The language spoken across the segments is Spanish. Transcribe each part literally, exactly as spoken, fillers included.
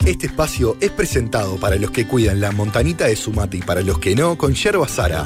Este espacio es presentado para los que cuidan la montanita de su mate y para los que no, con Yerba Sara.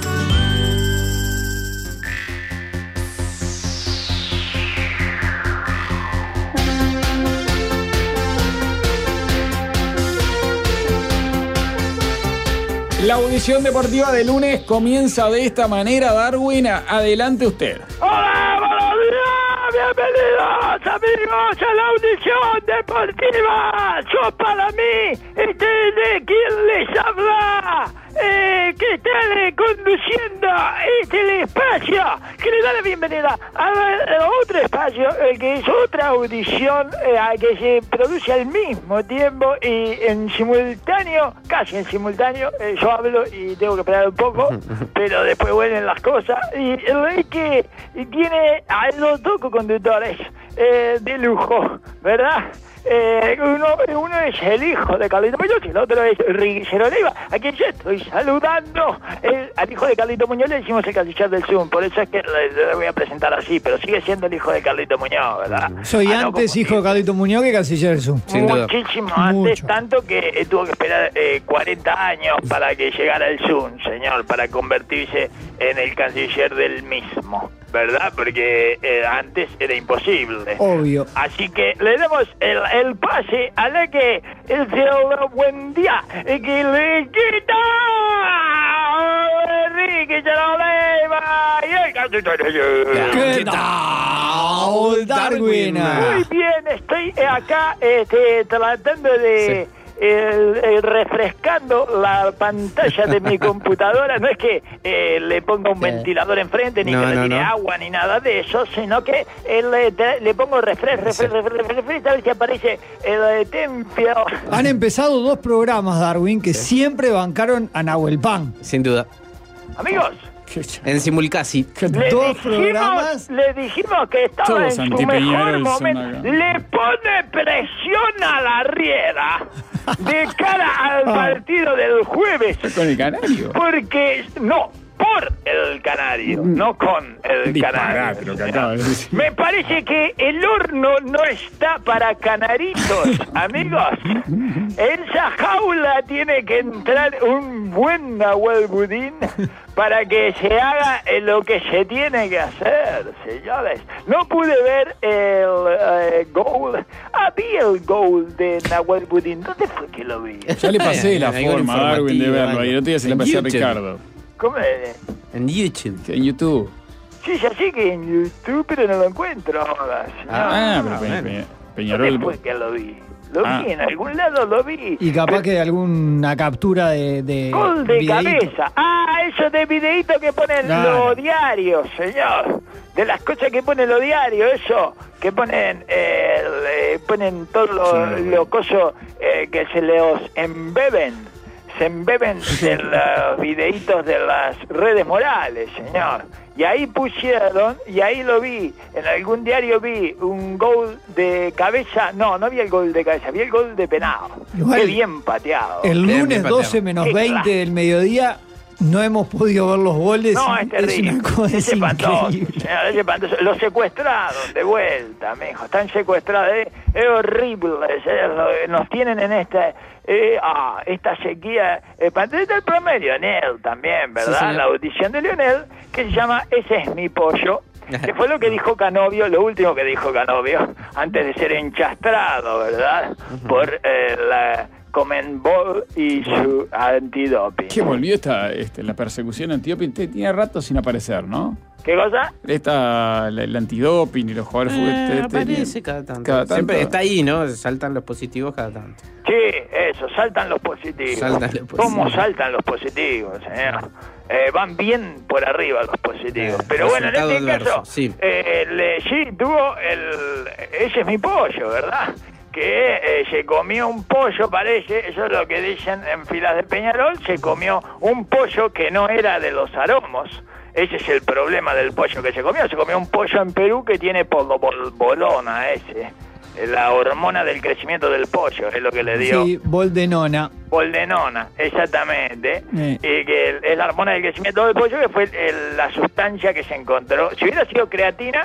La audición deportiva de lunes comienza de esta manera. Darwin, adelante usted. ¡Hola, buenos días! Bienvenidos, amigos, a la audición deportiva. Yo, para mí, este de quien les habla, eh, que está eh, conduciendo este espacio, que le da la bienvenida a, a otro espacio, eh, que es otra audición eh, a que se produce al mismo tiempo y en simultáneo, casi en simultáneo. eh, yo hablo y tengo que esperar un poco, pero después vuelven las cosas, y es que tiene a los dos conductores eh, de lujo, ¿verdad? Eh, uno, uno es el hijo de Carlito Muñoz y el otro es Riquillero Leiva, a quien yo estoy saludando. El, al hijo de Carlito Muñoz le decimos el canciller del Zoom, por eso es que le, le voy a presentar así, pero sigue siendo el hijo de Carlito Muñoz, ¿verdad? Soy ah, antes no, hijo de Carlito Muñoz que canciller del Zoom. Sin Muchísimo duda. Antes, Mucho. Tanto que eh, tuvo que esperar eh, cuarenta años para que llegara el Zoom, señor, para convertirse en el canciller del mismo, ¿verdad? Porque eh, antes era imposible. Obvio. Así que le damos el, el pase a la que el cielo buen día y que le quita Enrique Leiva y el ¿Qué tal, Darwin? Muy bien, estoy acá este, tratando de... Sí. El, el refrescando la pantalla de mi computadora. No es que eh, le ponga un ¿Qué? ventilador enfrente, ni no, que le no, tire no. agua, ni nada de eso, sino que eh, le, le pongo refresh, refresh, refresh, refresh, a ver si aparece el tempio. Han empezado dos programas, Darwin, que sí. siempre bancaron a Nahuel Pan. Sin duda. Amigos, en simulcasi. Le dos dijimos, programas. Le dijimos que estaba Todos en su mejor momento. Le pone presión a la Riera de cara al partido del jueves. ¿Con el Canario? Porque, no, por el Canario, no con el Disparate, Canario. Lo que acaba de decir. Me parece que el horno no está para canaritos, amigos. En esa jaula tiene que entrar un buen Nahuel Budín para que se haga lo que se tiene que hacer, señores. No pude ver el eh, gol. Ah, vi el gol de Nahuel Budín. ¿Dónde fue que lo vi? Ya le pasé la forma a Darwin de verlo. Ahí no te se le pasé a Ricardo. ¿Cómo es? En YouTube. En YouTube. Sí, ya sé que en YouTube, pero no lo encuentro ahora. Ah, pero Peña, Peña, Peñarol. ¿Dónde fue que lo vi? Lo ah. vi, en algún lado lo vi. Y capaz pero... que alguna captura de... de Gol de videíto. Cabeza. Ah, eso de videíto que ponen claro. los diarios, señor. De las cosas que ponen los diarios, eso. Que ponen, eh, eh, ponen todos los sí. lo cosos eh, que se los embeben. Se embeben de los videitos de las redes morales, señor. Y ahí pusieron, y ahí lo vi, en algún diario vi un gol de Cabeza. No, no vi el gol de Cabeza, vi el gol de Penado. Igual, qué bien pateado. El lunes bien doce menos veinte del mediodía no hemos podido ver los goles. No, es terrible. Es una cosa es espantoso, increíble. señor, es espantoso. Los secuestraron de vuelta, mijo. Están secuestrados. Es, es horrible. Es, nos tienen en esta... Eh, ah, esta sequía espantosa del promedio. Lionel también, ¿verdad? Sí, la audición de Lionel, que se llama Ese es mi pollo, que fue lo que dijo Canovio, lo último que dijo Canovio, antes de ser enchastrado, ¿verdad? Uh-huh. Por eh, la Comenbol y su antidoping. ¿Qué volvió esta, este, la persecución antidoping? Tiene rato sin aparecer, ¿no? ¿Qué cosa? Esta, el, el antidoping y los jugadores eh, fútbol. Aparece cada tanto. cada tanto. Siempre está ahí, ¿no? Saltan los positivos cada tanto. Sí, eso, saltan los positivos. Saltan los positivos. ¿Cómo saltan los positivos, señor? Eh, van bien por arriba los positivos. Eh, Pero bueno, en este adverso. caso, sí, eh, le, sí tuvo el... Ese es mi pollo, ¿verdad? Que eh, se comió un pollo, parece, eso es lo que dicen en filas de Peñarol, se comió un pollo que no era de los aromos. Ese es el problema del pollo que se comió. Se comió un pollo en Perú que tiene bolona ese. La hormona del crecimiento del pollo es lo que le dio. Sí, boldenona. Boldenona, exactamente. Eh. Y que es la hormona del crecimiento del pollo, que fue el, la sustancia que se encontró. Si hubiera sido creatina,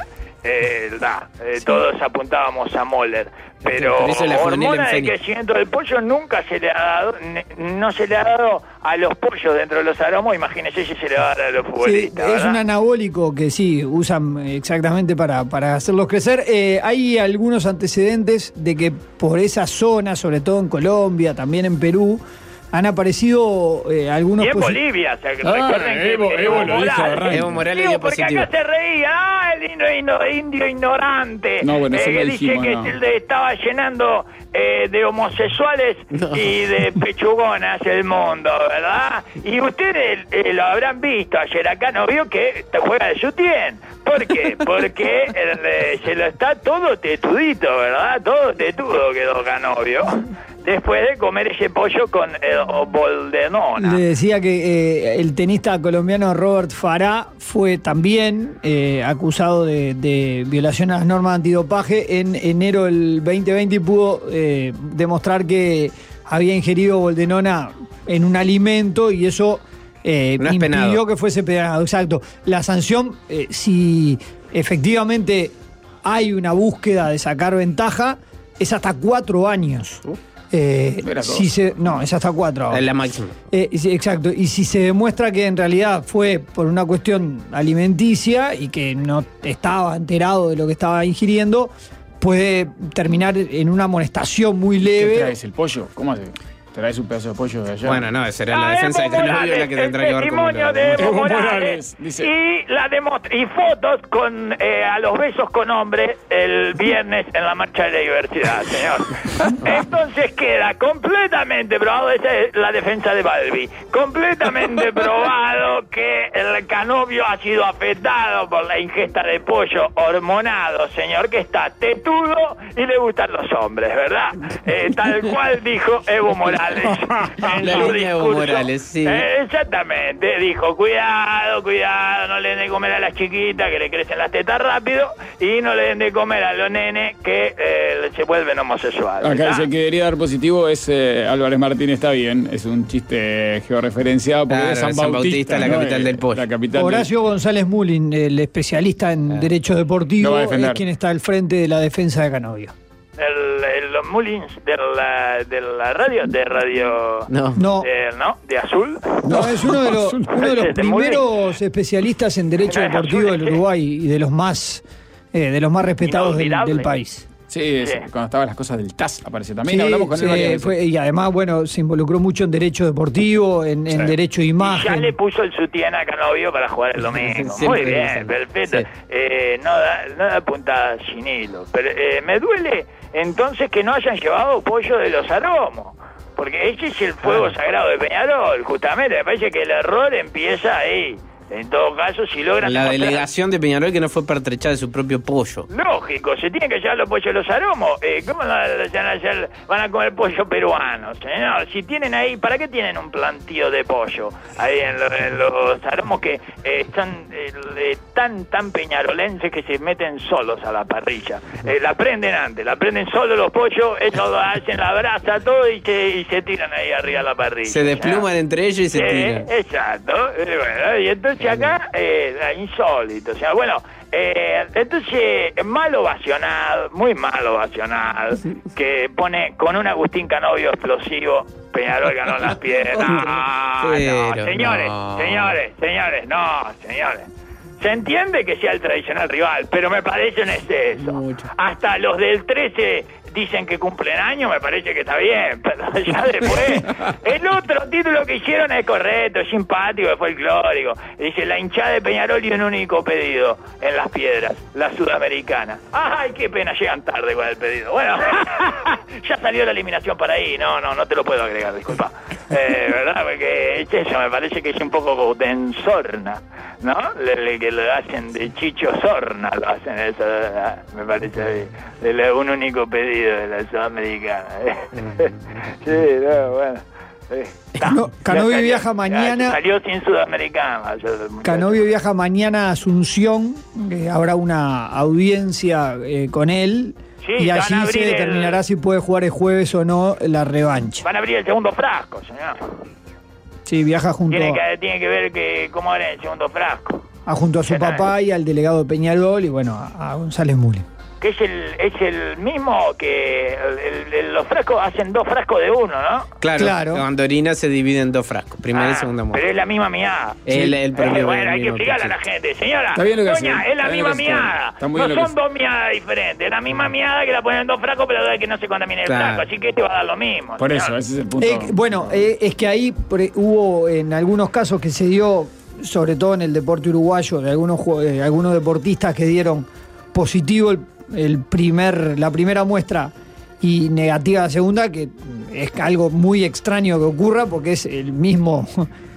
eh, da, eh, sí. todos apuntábamos a Moller. Pero hormona de crecimiento del pollo nunca se le ha dado, no se le ha dado a los pollos dentro de los aromos, imagínese si se le va a dar a los futbolistas. Sí, es un anabólico que sí, usan exactamente para, para hacerlos crecer. Eh, hay algunos antecedentes de que por esa zona, sobre todo en Colombia, también en Perú, han aparecido eh, algunos... Y en Bolivia, o sea, que ah, recuerden que Evo, Evo, Evo Morales. Evo Morales Digo, dio porque positivo. acá se reía, ah, el indio, indio, indio ignorante. No, bueno, eso eh, no que dijimos, dice no. que se estaba llenando eh, de homosexuales no. y de pechugonas el mundo, ¿verdad? Y ustedes eh, lo habrán visto ayer acá, ¿no vio que te juega de sutién? ¿Por qué? Porque eh, se lo está todo tetudito, ¿verdad? Todo tetudo quedó Canovio. Después de comer ese pollo con el boldenona. Le decía que eh, el tenista colombiano Robert Farah fue también eh, acusado de, de violación a las normas antidopaje en enero del veinte veinte y pudo eh, demostrar que había ingerido boldenona en un alimento y eso eh, no impidió penado. que fuese penado. Exacto. La sanción, eh, si efectivamente hay una búsqueda de sacar ventaja, es hasta cuatro años. Uh. Eh, si se, no, es hasta cuatro. Es la máxima. Eh, sí, exacto. Y si se demuestra que en realidad fue por una cuestión alimenticia y que no estaba enterado de lo que estaba ingiriendo, puede terminar en una amonestación muy leve. ¿Qué traes, el pollo? ¿Cómo hace? ¿Traes un pedazo de pollo de allá? Bueno, no, será la Ah, defensa de Canovio la que tendrá que ver con testimonio de Evo Evo Morales, Morales, dice. y la demostra y fotos con eh, a los besos con hombre el viernes en la marcha de la diversidad, señor. Entonces queda completamente probado, esa es la defensa de Balbi, completamente probado que el Canovio ha sido afectado por la ingesta de pollo hormonado, señor, que está tetudo y le gustan los hombres, ¿verdad? Eh, tal cual dijo Evo Morales. En la su línea Evo discurso. Morales, sí. Eh, exactamente, dijo, cuidado, cuidado, no le den de comer a las chiquitas que le crecen las tetas rápido y no le den de comer a los nenes que eh, se vuelven homosexuales. Acá ¿ah? el que debería dar positivo es eh, Álvarez Martín, está bien, es un chiste georreferenciado porque Claro, es San, San Bautista, Bautista, la ¿no? capital del pollo. La capital Horacio del... González Mullin, el especialista en Ah. derecho deportivo, Lo va a defender. es quien está al frente de la defensa de Canovio. El, el, los Mullins de la, de la radio, de radio... No. No, de, ¿no? ¿De azul? no, es uno de los, uno de los De Mullin. primeros especialistas en derecho Era deportivo azul, del sí. Uruguay y de los más eh, de los más respetados del, Inolvidable. del país. Sí, es- Sí. cuando estaban las cosas del T A S apareció también, Sí, hablamos con sí, él varias veces. fue- y además, bueno, se involucró mucho en derecho deportivo, en, en Sí. derecho de Y ya imagen. le puso el sutién a Canovio para jugar el domingo. Siempre Muy lo bien, dicen. perfecto. Sí. Eh, no, da, no da puntada sin hilo. Pero eh, me duele entonces que no hayan llevado pollo de los aromos. Porque ese es el fuego sagrado de Peñarol, justamente. Me parece que el error empieza ahí. En todo caso, si logran... La demostrar- delegación de Peñarol que no fue pertrechada de su propio pollo. Lógico, se tienen que llevar los pollos de los aromos. Eh, ¿Cómo no van a, hacer, van a comer pollo peruano, señor? Si tienen ahí, ¿para qué tienen un plantío de pollo ahí en, lo- en los aromos que eh, están eh, eh, tan tan peñarolenses que se meten solos a la parrilla? Eh, la prenden antes, la prenden solo los pollos, ellos lo hacen la brasa, todo y se, y se tiran ahí arriba a la parrilla. Se despluman ¿ya? entre ellos y se Sí, tiran. exacto. Eh, bueno, y entonces acá, eh, insólito. O sea, bueno, eh, entonces, mal ovacionado, muy mal ovacionado, que pone con un Agustín Canovio explosivo, Peñarol ganó las piedras. No, no, Pero señores, no. señores, señores, no, señores. Se entiende que sea el tradicional rival, pero me parece un exceso. Mucho. Hasta los del trece dicen que cumplen años, me parece que está bien, pero ya después... El otro título que hicieron es correcto, es simpático, es folclórico. Dice, la hinchada de Peñarol y un único pedido en Las Piedras, la sudamericana. Ay, qué pena, llegan tarde con el pedido. Bueno, ya salió la eliminación para ahí, no, no, no te lo puedo agregar, disculpa. Eh, ¿verdad? Porque es eso, me parece que es un poco de ensorna, ¿no? Le, le, que lo hacen de Chicho Sorna, lo hacen eso, ¿verdad? Me parece de, de la- un único pedido de la sudamericana. Sí, no, bueno. Eh, Cano- ya Canovio salió, viaja ya mañana. salió sin sudamericana. ya el muchacho. Canovio viaja mañana a Asunción, eh, habrá una audiencia eh, con él Sí, y van a allí se abrir el- determinará si puede jugar el jueves o no la revancha. Van a abrir el segundo frasco, señor. Sí, viaja junto Tiene a... que, tiene que ver que cómo era el segundo frasco. a junto a su papá y al delegado de Peñarol y bueno, a, a González Muli. Que es el, es el mismo que el, el, los frascos hacen dos frascos de uno, ¿no? Claro, claro. Cuando orina se divide en dos frascos, primera ah, y segunda muestra. Pero es la misma miada. El, el eh, bueno, hay que explicarle a la gente, señora. Doña, es la misma miada. No son dos miadas diferentes, es la misma miada que la ponen en dos frascos, pero que no se contamine el frasco, así que este va a dar lo mismo. Por señora. Eso, ese es el punto. Eh, bueno, eh, es que ahí pre, hubo en algunos casos que se dio, sobre todo en el deporte uruguayo, de algunos, eh, algunos deportistas que dieron positivo el el primer, la primera muestra y negativa la segunda, que es algo muy extraño que ocurra porque es el mismo.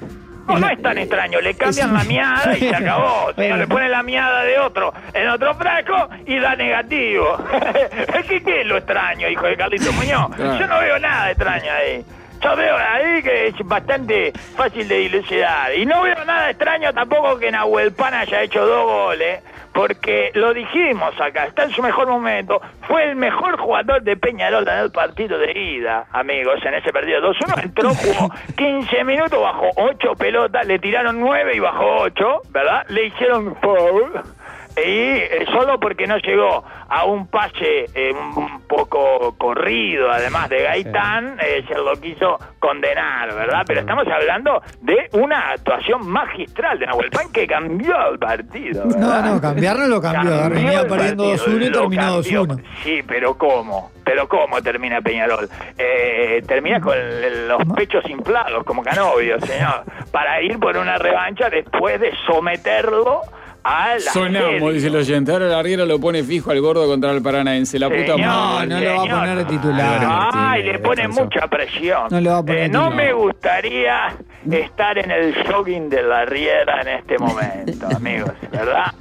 No, no es tan extraño, le cambian es... la miada y se acabó. Señor, le ponen la miada de otro en otro frasco y da negativo. ¿Qué, ¿Qué es lo extraño, hijo de Carlito Muñoz? Yo no veo nada extraño ahí. Yo veo ahí que es bastante fácil de dilucidar. Y no veo nada extraño tampoco que Nahuel Pan haya hecho dos goles, porque lo dijimos acá, está en su mejor momento, fue el mejor jugador de Peñarol en el partido de ida, amigos, en ese partido dos uno, entró, jugó quince minutos, bajó ocho pelotas, le tiraron nueve y bajó ocho, ¿verdad? Le hicieron foul. Y eh, solo porque no llegó a un pase eh, un poco corrido, además de Gaitán, eh, se lo quiso condenar, ¿verdad? Pero estamos hablando de una actuación magistral de Nahuel Pan que cambió el partido, ¿verdad? No, no, cambiarlo lo cambió. cambió venía perdiendo dos uno y terminó dos uno. Sí, pero ¿cómo? Pero ¿cómo termina Peñarol? Eh, termina con los pechos inflados, como Canovio, señor, para ir por una revancha después de someterlo a la Sonamos, serie. Dice el oyente. Ahora la Riera lo pone fijo al gordo contra el Paranaense. La señor, puta madre. No, no lo va a poner de titular. Ay, le pone mucha presión. No, le va a poner eh, no me gustaría estar en el jogging de la Riera en este momento, amigos, ¿verdad?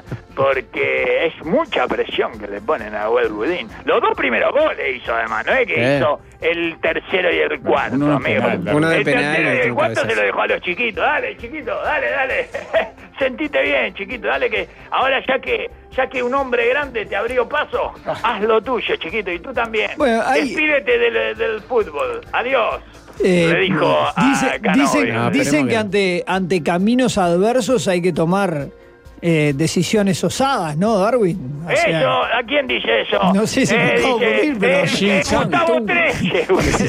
Porque es mucha presión que le ponen a Nahuel Budín. Los dos primeros goles hizo además, no es que eh. hizo el tercero y el cuarto, uno amigo. Penal, uno de el penal, tercero y el cuarto cabezas. se lo dejó a los chiquitos. Dale, chiquito, dale, dale. Sentite bien, chiquito, dale que ahora ya que ya que un hombre grande te abrió paso, haz lo tuyo, chiquito, y tú también. Bueno, hay... Despídete del, del fútbol. Adiós. Eh, le dijo dice, a Canovio. Dicen, no, dicen que, que ante, ante caminos adversos hay que tomar eh, decisiones osadas, ¿no, Darwin? O sea, eso, ¿a quién dice eso? No sé si eh, me acabo de ocurrir, pero... Eh, eh, Gustavo Treche.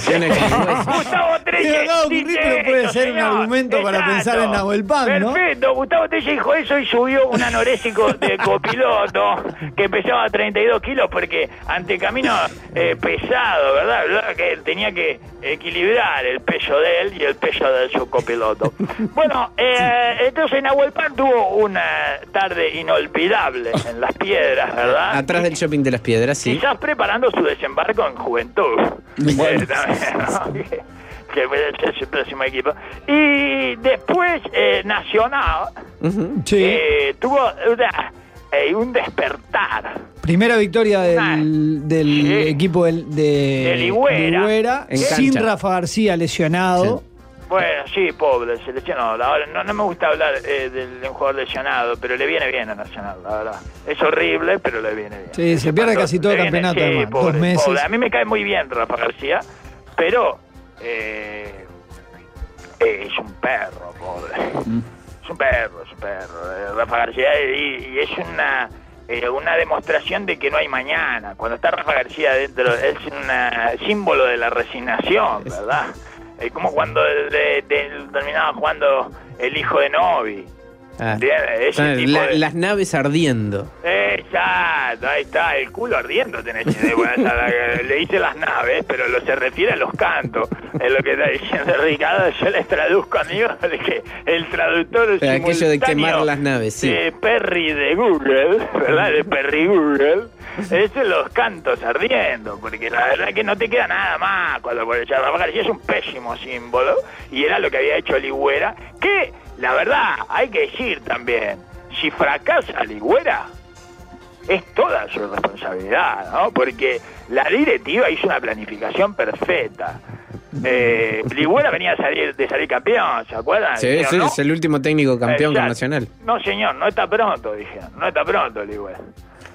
Gustavo Treche. Pero puede ser señor, un argumento exacto, para pensar en Nahuel Pan, ¿no? Perfecto, Gustavo Treche dijo eso y subió un anorésico de copiloto que pesaba treinta y dos kilos porque ante camino eh, pesado, ¿verdad? ¿verdad? Que tenía que equilibrar el peso de él y el peso de su copiloto. Bueno, eh, entonces Nahuel Pan tuvo una tarde inolvidable en Las Piedras, ¿verdad? Atrás del shopping de Las Piedras, sí. Quizás preparando su desembarco en Juventud. Bueno. ¿no? que, que puede ser su próximo equipo. Y después eh, Nacional uh-huh. sí. eh, tuvo una, eh, un despertar. Primera victoria del, del sí. equipo del, de, de Ligüera, Ligüera sin Rafa García lesionado. Sí. Bueno, sí, pobre, se lesionó. Ahora, no, no me gusta hablar eh, de, de un jugador lesionado, pero le viene bien a Nacional, la verdad. Es horrible, pero le viene bien. Sí, se pierde casi todo el campeonato, sí, además, pobre, dos meses. Pobre. A mí me cae muy bien Rafa García, pero eh, eh, es un perro, pobre. Mm. Es un perro, es un perro. Eh, Rafa García y, y es una... Eh, una demostración de que no hay mañana. Cuando está Rafa García dentro, es un símbolo de la resignación, ¿verdad? Es como cuando de, de, de, terminaba jugando el hijo de Novi. Ah, Ese tipo la, de... Las naves ardiendo. Exacto, ahí está, el culo ardiendo tenés idea. Bueno, le dice las naves, pero lo se refiere a los cantos. Es lo que está diciendo Ricardo. Yo les traduzco, amigos, de que el traductor es aquello de quemar las naves, sí. De Perry de Google, ¿verdad? De Perry Google. Es los cantos ardiendo, porque la verdad es que no te queda nada más cuando por echar Rafa García es un pésimo símbolo, y era lo que había hecho Ligüera, que la verdad hay que decir también, si fracasa Ligüera, es toda su responsabilidad, ¿no? Porque la directiva hizo una planificación perfecta. Eh, Ligüera venía a salir, de salir campeón, ¿se acuerdan? Sí, sí, ¿no? Es el último técnico campeón con Nacional. No, señor, no está pronto, dijeron, no está pronto Ligüera.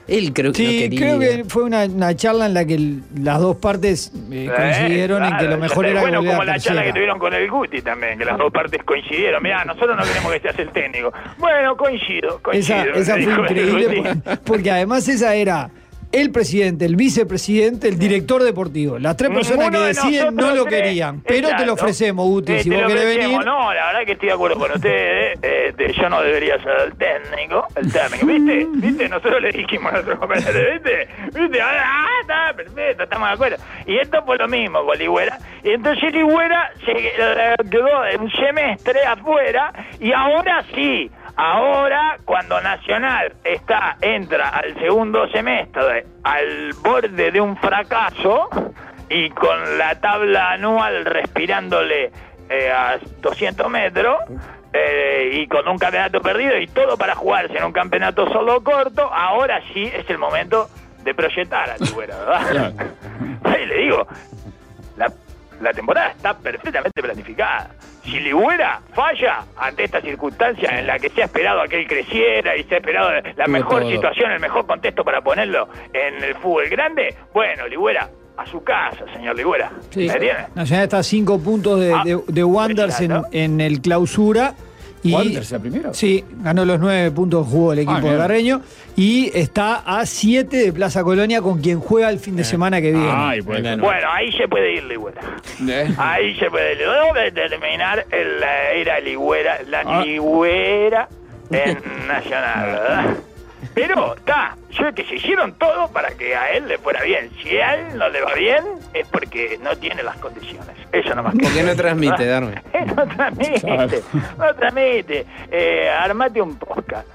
Él creo que sí, no quería. creo que fue una, una charla en la que el, las dos partes eh, coincidieron eh, claro, en que lo mejor era bueno, golear como la tercera. charla que tuvieron con el Guti también, que las dos partes coincidieron. Mirá, nosotros no queremos que seas el técnico. Bueno, coincido, coincido. Esa, esa fue increíble porque, porque además esa era el presidente, el vicepresidente, el director deportivo. Las tres personas Uno que de deciden no lo tres, querían. Pero exacto. te lo ofrecemos, Guti, Eh, si te vos lo querés ofrecemos. venir. No, la verdad que estoy de acuerdo con ustedes. Eh, de- yo no debería ser el técnico. El técnico, ¿viste? ¿Viste? Nosotros le dijimos a nuestros compañeros, ¿viste? ¿Viste? Ah, está perfecto, estamos de acuerdo. Y esto fue lo mismo con Ligüera. Y entonces Ligüera se eh, quedó un semestre afuera y ahora sí. Ahora, cuando Nacional está entra al segundo semestre al borde de un fracaso y con la tabla anual respirándole eh, a doscientos metros eh, y con un campeonato perdido y todo para jugarse en un campeonato solo corto, ahora sí es el momento de proyectar a Ligüera, ¿verdad? Ahí le digo, la La temporada está perfectamente planificada. Si Ligüera falla ante esta circunstancia en la que se ha esperado a que él creciera y se ha esperado la mejor todo. situación, el mejor contexto para ponerlo en el fútbol grande, bueno, Ligüera, a su casa, señor Ligüera. Sí. ¿Me entiende? Nacional está a cinco puntos de, Ah, de, de Wanderers en, exacto. en el clausura. Y, ¿Wanderers la primera? Sí, ganó los nueve puntos que jugó el equipo Ah, de bien. Carreño. Y está a siete de Plaza Colonia, con quien juega el fin de semana que viene. Ay, pues. Bueno, ahí se puede ir Ligüera. Eh. Ahí se puede ir. Luego de terminar el, la era Ligüera, la Ah. Ligüera en Nacional, ¿verdad? Pero, está, yo que se hicieron todo para que a él le fuera bien. Si a él no le va bien, es porque no tiene las condiciones. Eso nomás. Porque no transmite, Darwin. No transmite, Claro. no transmite. Eh, armate un podcast.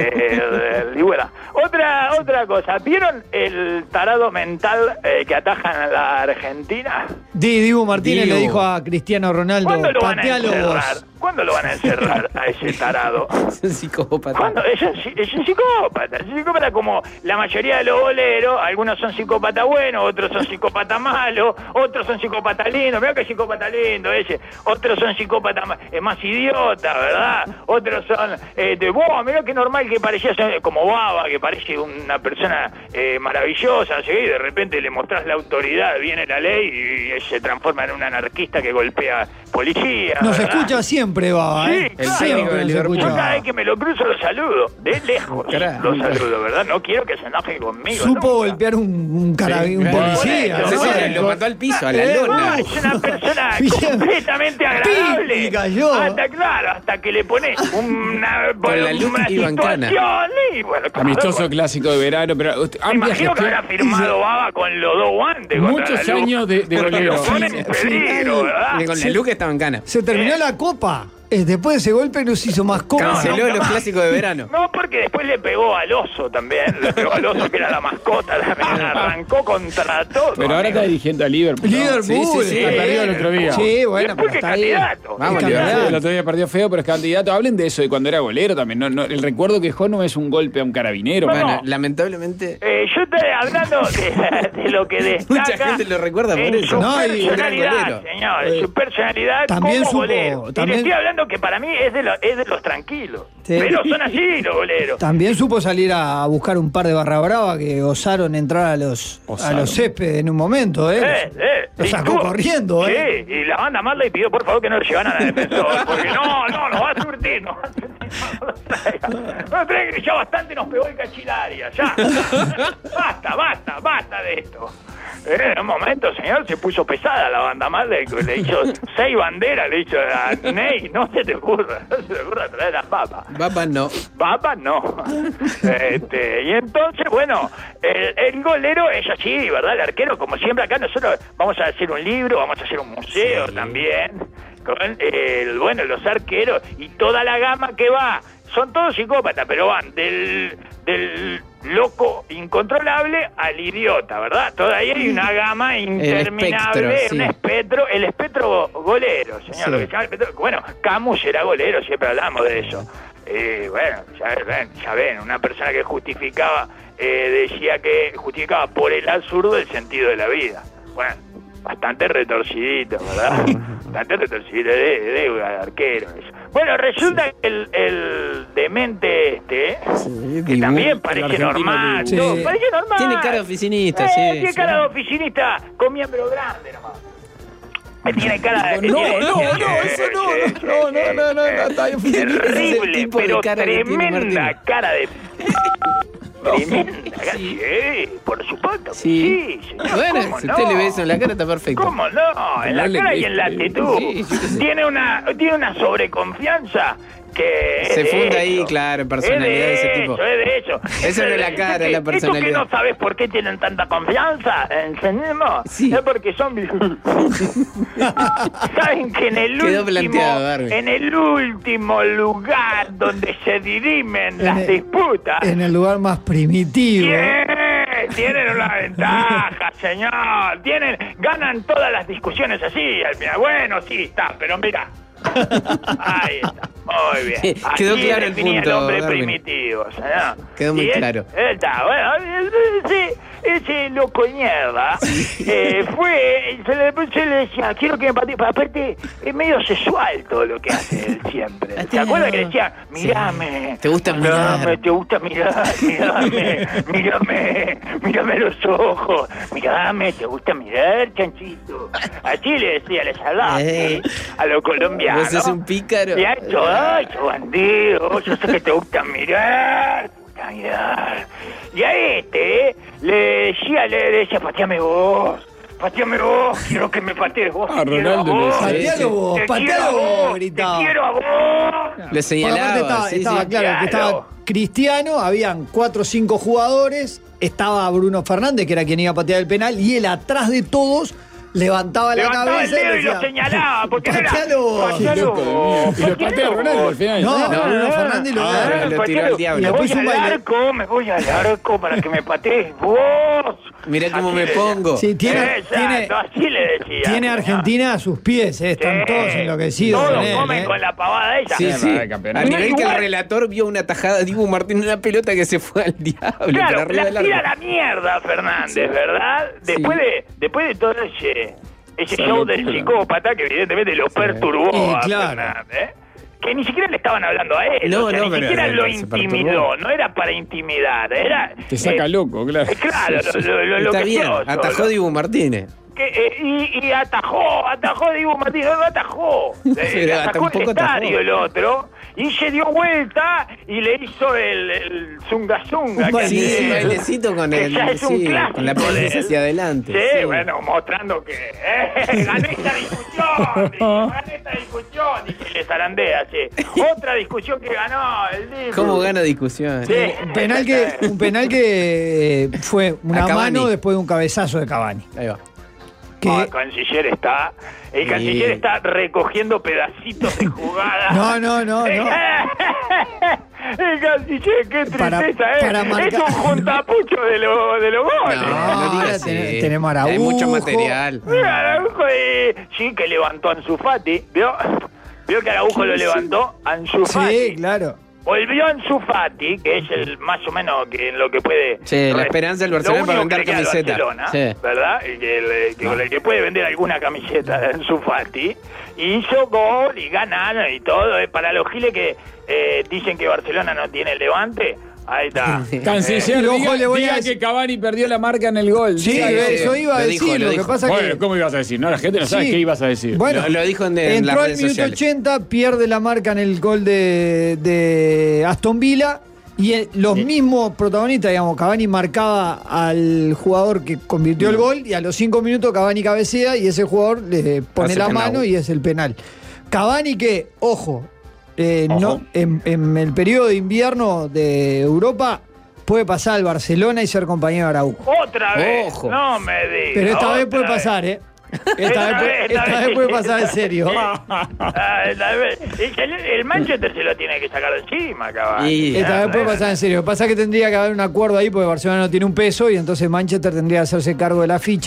Eh, Ligüera. Otra, otra cosa, ¿vieron el tarado mental eh, que atajan a la Argentina? Di, Dibu Martínez Dibu. le dijo a Cristiano Ronaldo, ¿Cuándo lo van a patealo encerrar? vos. ¿Cuándo lo van a encerrar a ese tarado? Es un psicópata. ¿Cuándo? Es un, es un psicópata, es un psicópata como la mayoría de los boleros. Algunos son psicópatas buenos, otros son psicópatas malos, otros son psicópatas lindos. Mirá que psicópata lindo ese. Otros son psicópatas más, eh, más idiotas, ¿verdad? Otros son eh, de vos, mirá que normal que parecía ser como Baba, que parece una persona eh, maravillosa, ¿sí? Y de repente le mostrás la autoridad, viene la ley y, y se transforma en un anarquista que golpea policía. Nos ¿verdad? escucha siempre, Baba, Sí, ¿eh? claro. Siempre técnico de nos Liverpool. Yo escucha. cada vez que me lo cruzo lo saludo, de lejos Carajo. lo saludo, ¿verdad? No quiero que se enoje conmigo. Supo nunca. golpear un, un, cara- Sí, un claro. policía. Por Sí, eso, ¿no? sí, lo mató al piso, a la Eh, No, lona. es una persona Bien. completamente agradable. Pi, y cayó. Hasta claro, hasta que le pones una, Con la luz una y bancana. situación y bueno, claro, Amistoso bueno. clásico de verano, pero usted- Me amplia imagino que gestión. habrá firmado Baba con los dos guantes. contra Muchos la luz, años de- de porque golero. lo ponen en Sí, peligro, sí. ¿verdad? Y con la luz que estaba en cana. Se terminó la copa. Eh, Después de ese golpe no se hizo más copa. Canceló nunca los más. clásicos de verano. No, porque después le pegó al oso también. Le pegó al oso que era la mascota. También arrancó contra todo. Pero ahora está amigo. dirigiendo a Liverpool. ¿no? Liverpool. Sí, sí, sí. Ha perdido el otro día. Sí, bueno, Después pero que está ahí. candidato. Vamos, Es Liverpool. Sí, el otro día perdió feo, pero es candidato. Hablen de eso, de cuando era golero también. No, no, el recuerdo que dejó no es un golpe a un carabinero. No, man. Bueno, lamentablemente. Eh, yo estoy hablando de, de lo que destaca. Mucha gente lo recuerda por en eso. Su No, y- personalidad, gran golero. señor, en su personalidad También como supo- golero. Y también- le estoy hablando que para mí es de, lo- es de los tranquilos. Sí. Pero son así los goleros. También supo salir a buscar un par de barra brava que osaron entrar a los, a Osaron. los céspedes en un momento, ¿eh? Eh, eh, Lo y sacó tú- corriendo, ¿eh? Sí, y la banda Marley pidió por favor que no lo llevaran a defensor, porque no, no, nos va a surtir, nos va a surtir, no lo traiga. No lo traiga, que ya bastante nos pegó el cachilaria, ya. Basta, basta, basta de esto. Eh, en un momento, señor, se puso pesada la banda Marley, que le hizo seis banderas, le hizo a Ney, no se te ocurra, no se te ocurra traer las papas. Baba no. Papas no. Este, y entonces, bueno, el, el golero es así, ¿verdad? El arquero, como siempre acá nosotros vamos a hacer un libro, vamos a hacer un museo también, con el, bueno, los arqueros y toda la gama que va. Son todos psicópatas, pero van del, del loco incontrolable al idiota, ¿verdad? Todavía hay una gama interminable, espectro, sí. un espectro, el espectro golero, señor. Sí. Lo que se llama el espectro- bueno, Camus era golero, siempre hablamos de eso. Eh, bueno, ya ven, ya ven, una persona que justificaba, eh, decía que justificaba por el absurdo el sentido de la vida. Bueno, bastante retorcidito, ¿verdad? Bastante retorcidito de, de, de arquero. Eso. Bueno, resulta que el, el demente este, sí, que también parece normal, sí. no, parece normal. Tiene cara de oficinista, eh, sí. Tiene sí. cara de oficinista con miembro grande nomás. Tiene cara de... No, tiene, no, tiene, no, eso no, sí, no, no, sí, no, no, no, no, está bien. terrible, tipo de pero cara que tiene tremenda Martín. cara de... Tremenda cara, sí, por supuesto. Sí, sí señor, bueno, ¿cómo si no? usted le ve eso en la cara está perfecto. ¿Cómo no? En la No cara le- y en la actitud. Sí, yo qué sé. Tiene una, tiene una sobreconfianza que es Se de funde ahí, eso. claro, en personalidad de ese tipo. Eso, es de eso. Eso no es la cara, es la personalidad. ¿Y tú que no sabes por qué tienen tanta confianza? ¿Entendemos? Sí. Es porque son... Saben que en el Quedó último... planteado, Darwin. En el último lugar donde se dirimen las el- disputas... En el lugar más primitivo. Bien, tienen una ventaja, señor. Tienen, ganan todas las discusiones así. Al final, bueno, sí está, pero mira. Ahí está, muy bien. Sí, quedó Así claro el definía punto, el hombre Darwin. primitivo, señor. Quedó muy Y él- claro. él está, bueno, ese, ese loco de mierda eh, fue, se le, se le decía, quiero que me patee, aparte es medio sexual todo lo que hace él siempre. ¿Se acuerda que decía, mirame? Sí. Te gusta mirame, mirar. te gusta mirar, mirame, mirame, mirame los ojos, mirame, te gusta mirar, chanchito. Así le decía, les hablaba Eh. a los colombianos. Vos sos un pícaro. Y a esto, ay, yo bandido, yo sé que te gusta mirar, te gusta mirar. Y a este le decía, le decía, pateame vos. Pateame vos, quiero que me patees vos. A te quiero Ronaldo le vos. decía. Patealo vos, Te patealo quiero a vos, vos, gritaba. Te quiero a vos. Le Porque señalaba. aparte estaba, sí, estaba sí. claro que Claro. estaba Cristiano, habían cuatro o cinco jugadores, estaba Bruno Fernández, que era quien iba a patear el penal, y él atrás de todos levantaba la Levantaba el cabeza dedo y decía, lo señalaba, porque no era... patealo vos. patealo Loco de mierda. vos, Y lo patealo patea Ronaldo vos. al final. No, Ah, Bruno Fernández lo ah, agarra. lo tiró patealo. al diablo. Me Le voy puso un al baile. arco, me voy al arco para que me patees vos. Mirá cómo Así me le pongo. Sí, tiene, Exacto, tiene, así le decía. tiene señor. Argentina a sus pies, eh, están Sí. todos enloquecidos Todos con él. comen eh. con la pavada esa. Sí, sí. de campeonato. A nivel que el Igual- relator vio una tajada de Dibu Martín en una pelota que se fue al diablo para Claro, arriba la del tira a arco. la mierda, Fernández, ¿verdad? Después de después de todo ese, ese Esa show del locura. psicópata que evidentemente lo perturbó Y a claro. Fernández, que ni siquiera le estaban hablando a él, No, o sea, no, ni pero- siquiera lo se intimidó, perturbó. no era para intimidar, era... Te saca eh, loco, claro. eh, claro, Sí, sí. lo, lo, lo Está bien, enloqueció atajó solo. Dibu Martínez. Que, eh, y, y atajó, atajó Dibu Martínez, no, no atajó. Eh, Pero hasta atajó un poco el estadio atajó. el otro y se dio vuelta y le hizo el, el zunga zunga. Un que Sí, hace- sí, bailecito con que el, ya es un sí, clásico con la de pelota él. hacia adelante. Sí, sí. bueno, mostrando que eh, gané esta discusión, dice, gané esta discusión, y que le zarandea, sí. Otra discusión que ganó el Dibu. ¿Cómo gana discusión? Sí. Un penal que, un penal que eh, fue una A Cavani. mano después de un cabezazo de Cavani. Ahí va. Que, Ah, el canciller está, el Sí. canciller está recogiendo pedacitos de jugada. No, no, no, no. El canciller, qué tristeza, Para- ¿eh? para Es marcar- un juntapucho de los de los goles. No, No, no digas ahora así. ten- tenemos a Hay mucho Araujo. material. Mira, Araujo de... Sí, que levantó a Ansu Fati, ¿vio? ¿Vio que Araujo lo levantó? Ansu Fati. Sí, claro. Volvió Ansu Fati, que es el más o menos que en lo que puede... Sí, la esperanza del Barcelona Lo para único vender que le queda al camiseta. Barcelona, Sí. ¿verdad? El que, el, que, con el que puede vender alguna camiseta de Ansu Fati. Hizo gol y ganaron y todo. eh, Para los giles que eh, dicen que Barcelona no tiene levante, ahí está. Canciller, Eh, ojo, diga, le voy diga a decir- que Cavani perdió la marca en el gol. Sí, Diga sí, eso iba a lo decir. dijo, lo lo que dijo. pasa Bueno, que. ¿cómo ibas a decir? No, la gente no sabe Sí. qué ibas a decir. Bueno, Lo- lo dijo en- en entró las al redes minuto sociales. ochenta, pierde la marca en el gol de, de Aston Villa. Y el- los mismos protagonistas, digamos, Cavani marcaba al jugador que convirtió el gol y a los cinco minutos Cavani cabecea y ese jugador le pone Hace la penal. mano y es el penal. Cavani que, ojo, eh, Ojo. No, en, en el periodo de invierno de Europa puede pasar al Barcelona y ser compañero de Araujo. Otra vez. Ojo. No me digas. Pero esta vez otra puede pasar, ¿eh? Esta, Esta vez, puede- vez, esta esta vez. vez puede pasar en serio. Ah, esta vez. Y El, el Manchester se lo tiene que sacar de encima, Cavani. Y- Esta Ah, vez puede pasar en serio. Pasa que tendría que haber un acuerdo ahí porque Barcelona no tiene un peso y entonces Manchester tendría que hacerse cargo de la ficha.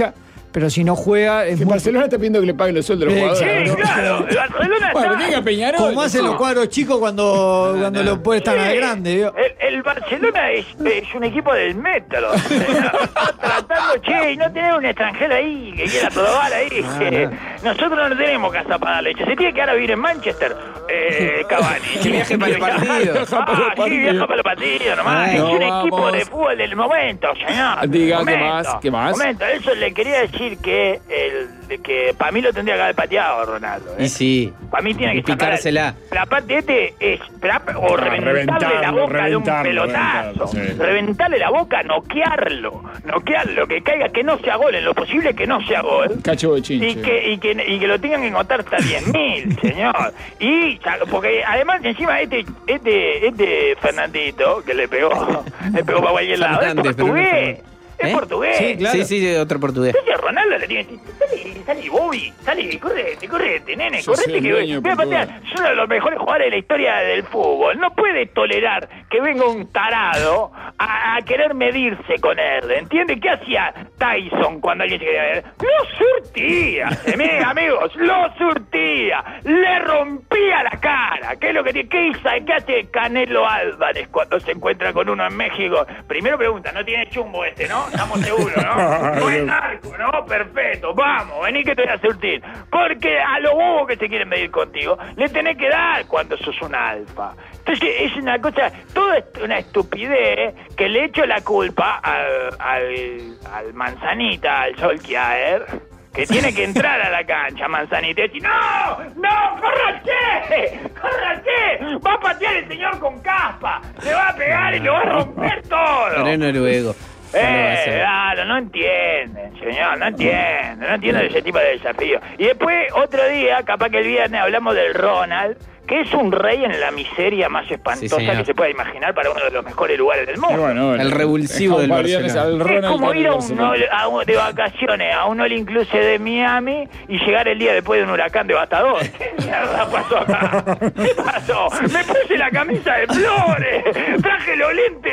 pero si no juega es que muy... Barcelona está pidiendo que le paguen los sueldos a los Sí, jugadores. Sí, ¿no? claro. El Barcelona Bueno, está... tenga Peñarol. Como hacen los cuadros chicos cuando, No, cuando no. lo puestan Sí, al grande. ¿vio? El, el Barcelona es, es un equipo del metro. Está tratando, che, y no tener un extranjero ahí que quiera probar ahí. que nosotros no tenemos casa para dar leche. Se tiene que ahora vivir en Manchester, eh, Cavani. Que viaje para el partido. Viaja para los Ah, sí, partidos. viaja para los partidos nomás. Ay, es no, un equipo vamos. de fútbol del momento, señor. Diga, ¿qué Momento, más? ¿Qué más? Momento. Eso le quería decir que el que para mí lo tendría que haber pateado Ronaldo. ¿eh? Y sí. Para mí tiene Y que sacar- picársela. La parte este es pra- o Ah, reventarle la reventarlo, boca de un reventarlo, pelotazo. reventarlo, sí. Reventarle la boca, noquearlo. Noquearlo, que caiga, que no sea gol. En lo posible que no sea gol. Cacho de chinche. Y que, y, que, y que lo tengan que contar hasta diez mil, señor. Y porque además encima este este este Fernandito, que le pegó, le pegó para cualquier lado, es Fernández, pero no portugués. Fernández. Es ¿Eh? portugués. Sí, claro. Sí, sí, otro portugués. Entonces Ronaldo le tiene que decir, sale, sale Bobby, sale, correte, correte, nene, Sos correte el que dueño de voy a patear. Portugal. Es uno de los mejores jugadores de la historia del fútbol. No puede tolerar que venga un tarado a, a querer medirse con él. ¿Entiende? ¿Qué hacía Tyson cuando alguien se quería ver? Lo surtía, eh, amigos, lo surtía. Le rompía la cara. ¿Qué es lo que tiene? ¿Qué hizo? ¿Qué hace Canelo Álvarez cuando se encuentra con uno en México? Primero pregunta, ¿no tiene chumbo este, no? Estamos seguros, ¿no? No es narco, ¿no? Perfecto, vamos, vení que te voy a surtir. Porque a los bobos que se quieren medir contigo, le tenés que dar cuando sos un alfa. Entonces es una cosa, todo es una estupidez que le echo la culpa al, al, al Manzanita, al Solskjaer, que tiene que entrar a la cancha, Manzanita, y decir, ¡no! ¡No! ¡Córrase! ¡Córrase! Va a patear el señor con caspa, le va a pegar y lo va a romper todo. Pero es noruego. No lo va a Eh, hacer. claro, no entienden, señor, no entienden, no entienden ese tipo de desafío. Y después, otro día, capaz que el viernes hablamos del Ronald, que es un rey en la miseria más espantosa Sí, señor. que se pueda imaginar para uno de los mejores lugares del mundo. Y bueno, El revulsivo del viernes Barcelona. al Es Ronald como con ir el a un, Barcelona. all- a un- de vacaciones a un all inclusive de Miami y llegar el día después de un huracán devastador. ¿Qué mierda pasó acá? ¿Qué pasó? Me puse la camisa de flores, traje los lentes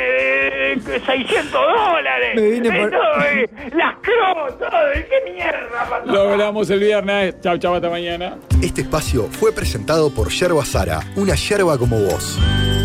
de seiscientos dólares, Me vine por- todo, eh, las cross, todo. ¿Qué mierda pasó? Lo hablamos el viernes. Chau, chau, hasta mañana. Este espacio fue presentado por Yerba Sara, una yerba como vos.